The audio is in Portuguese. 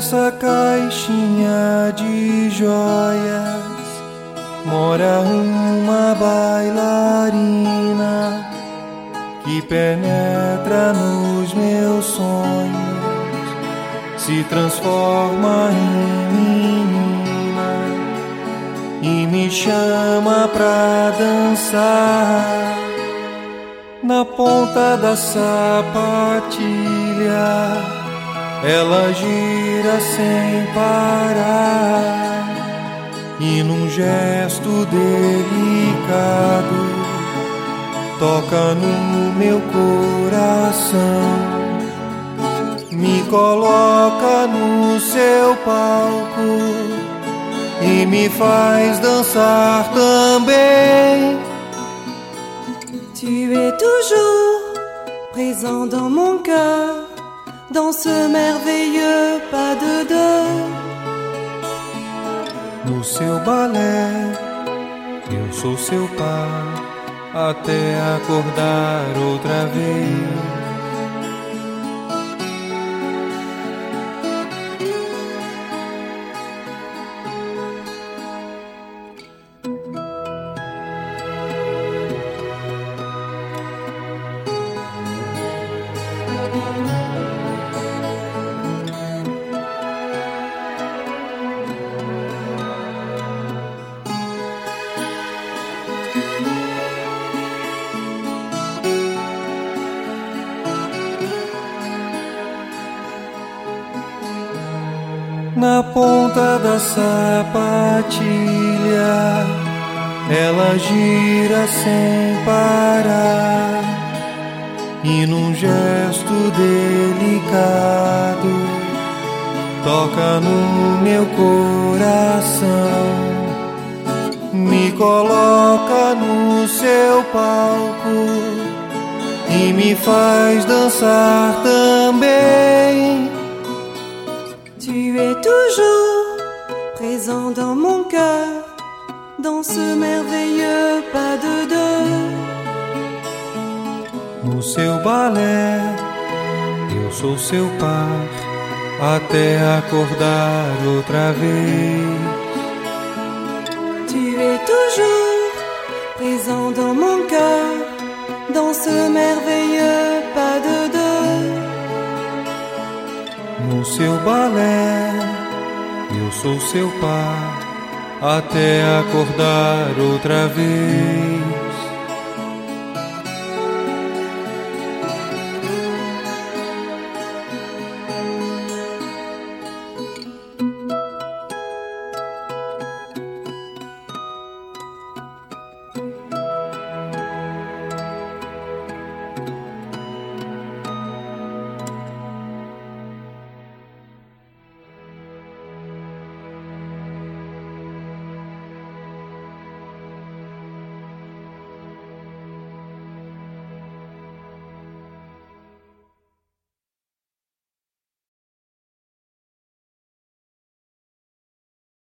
nessa caixinha de joias mora uma bailarina que penetra nos meus sonhos, se transforma em menina e me chama pra dançar. Na ponta da sapatilha ela gira sem parar e num gesto delicado toca no meu coração, me coloca no seu palco e me faz dançar também. Tu es toujours présent dans mon cœur, dans ce merveilleux pas de deux. No seu balé, eu sou seu par, até acordar outra vez. Na ponta da sapatilha ela gira sem parar e num gesto delicado toca no meu coração, me coloca no seu palco e me faz dançar também. Tu es toujours présent dans mon cœur, dans ce merveilleux pas de deux. No seu balé, eu sou seu par, até acordar outra vez. Tu es toujours présent dans mon cœur, dans ce merveilleux pas de deux. No seu balé, eu sou seu par, até acordar outra vez.